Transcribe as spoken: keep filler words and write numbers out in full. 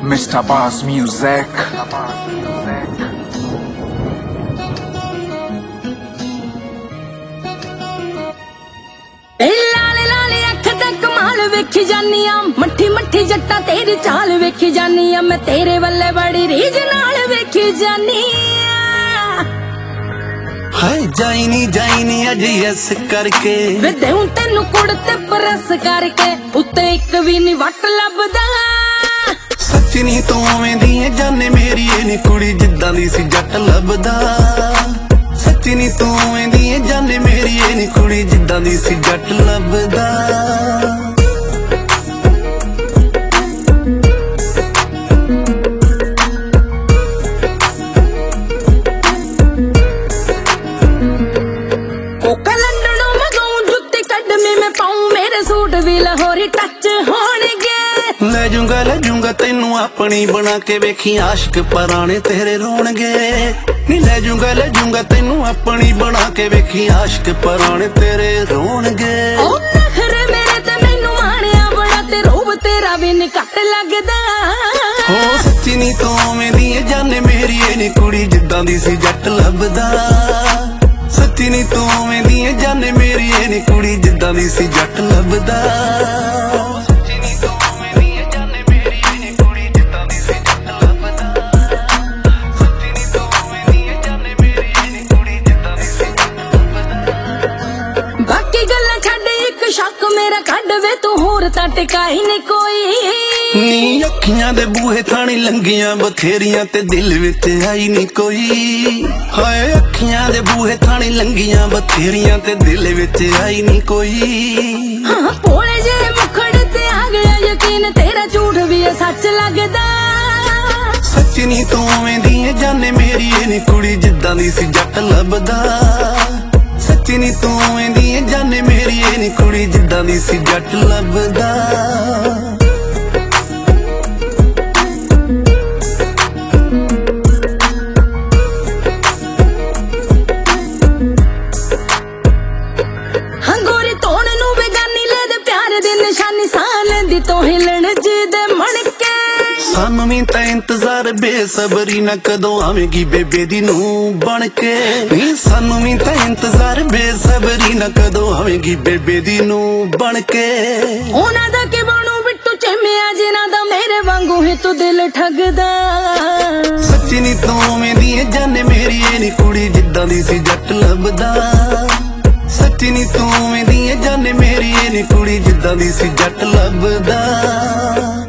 Mister Bass Music. लाले लाले अख ते कमाल वेखी जानी आ, मट्ठी मट्ठी जट्टा तेरी चाल वेखी जानी आ, मैं तेरे वल्ले बड़ी रीझ नाल वेखी जानी आ। हाय जाई नी जाई नी अज यस करके वे देऊं तेनू कुड़ ते परस करके, उत्ते इक भी नी वट लभदा। सच नी तू उवें दी ऐ जाने मेरी ए नी कुड़ी जिद्दां दी सी जट लभदा। सच नी तू उवें दी ऐ जाने मेरी ए नी कुड़ी जिद्दां दी सी जट लभदा। सूट भी लाहौरी टच होणगे, ले जूंगा ले जूंगा तेनू अपनी बना के वेखी आशिक पराने तेरे रोणगे। नी ले जूंगा ले जूंगा तेनू अपनी बना के वेखी आशिक पराने तेरे रोणगे। ओ नखरे मेरे ते मैनू माणिया बड़ा ते रूप तेरा भी नी घट लगदा। हो सच्ची नी तू उवें दी ऐ जाने मेरी ए नी कुड़ी जिद्दां दी सी जट लभदा। सच्ची नी तू उवें दी ऐ जाने मेरी ए नी कुड़ी जिद्दां दी सी जट लभदा। सच्ची नी तू उवें दी ऐ जाने मेरी ए नी कुड़ी जिद्दां दी सी जट लभदा। सच्ची नी तू उवें दी ऐ जाने मेरी ए नी कुड़ी जिद्दां दी सी जट लभदा। बाकी गल्लां छड्ड इक शक मेरा कढ वे, तू होर तां टिकाई नी कोई। नी अखियां दे बूहे थाणी लंघियां बथेरियां ते दिल विच आई नी कोई। हाय अखियां दे बूहे थाणी लंघियां बथेरियां ते दिल विच आई नी कोई। हाँ भोले जे मुखड़ ते आ गया यकीन, तेरा झूठ भी है सच लगदा। सच नी तू उवें दी ऐ जाने मेरी ए नी कुड़ी जिद्दां दी सी जट लभदा। सच नी तू उवें दी ऐ जाने मेरी ए नी कुड़ी जिद्दां दी सी जट लभदा। सानू भी तां इंतजार बेसबरी ना कदों आवेगी बेबे दी नूं बन के। सानू भी तां इंतजार बेसबरी ना कदों आवेगी बेबे दी नूं बन के। ओना दा के बनू बिट्टू चेमिया जिना दा मेरे वांगू है तू दिल ठगदा। सच्ची नी तू उवें दी ऐ जाने मेरी ए नी कुड़ी जिद्दां दी सी जट लभदा। सच्ची नी तू उवें दी ऐ जाने मेरी ए नी कुड़ी जिद्दां दी सी जट लभदा।